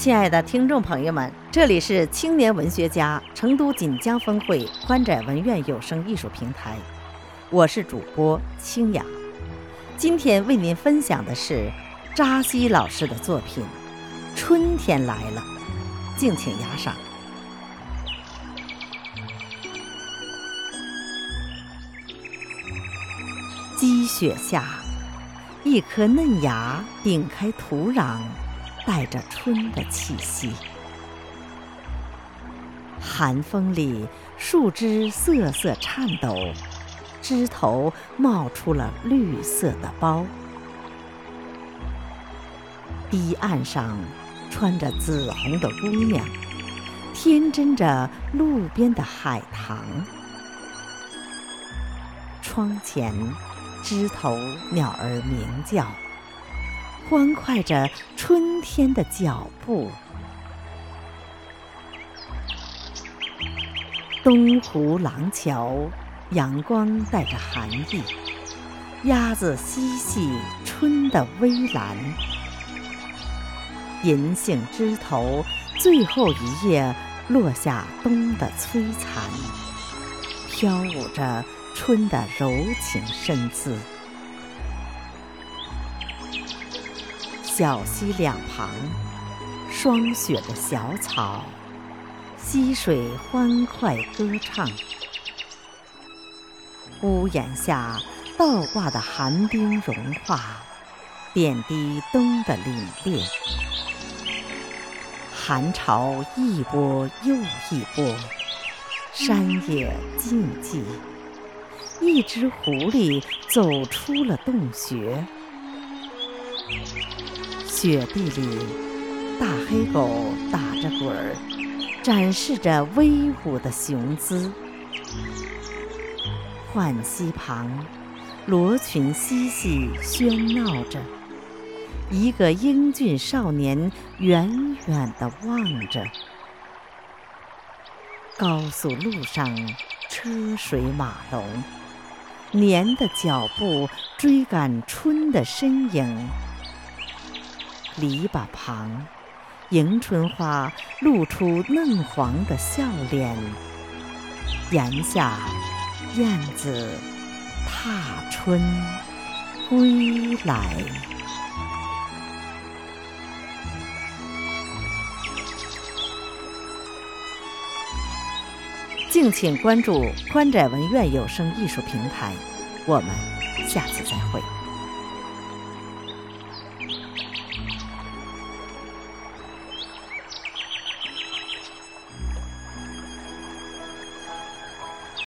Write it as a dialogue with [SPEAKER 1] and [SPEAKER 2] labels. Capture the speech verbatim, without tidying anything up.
[SPEAKER 1] 亲爱的听众朋友们，这里是青年文学家成都锦江分会宽窄文苑有声艺术平台，我是主播清雅。今天为您分享的是扎西老师的作品《春天来了》，敬请雅赏。积雪下，一颗嫩芽顶开土壤，带着春的气息。寒风里，树枝瑟瑟颤抖，枝头冒出了绿色的苞。堤岸上穿着紫红的姑娘，天真着路边的海棠。窗前，枝头鸟儿鸣叫，欢快着春天的脚步。东湖廊桥，阳光带着寒意，鸭子嬉戏春的微蓝。银杏枝头，最后一叶落下冬的摧残，飘舞着春的柔情深姿。小溪两旁，霜雪的小草，溪水欢快歌唱。屋檐下倒挂的寒冰融化，点滴冬的凛冽。寒潮一波又一波，山野静寂。一只狐狸走出了洞穴。雪地里，大黑狗打着滚儿，展示着威武的雄姿。浣溪旁，罗裙嬉戏喧闹着，一个英俊少年远远地望着。高速路上，车水马龙，年的脚步追赶春的身影。篱笆旁，迎春花露出嫩黄的笑脸。檐下，燕子踏春归来。敬请关注宽窄文苑有声艺术平台，我们下次再会。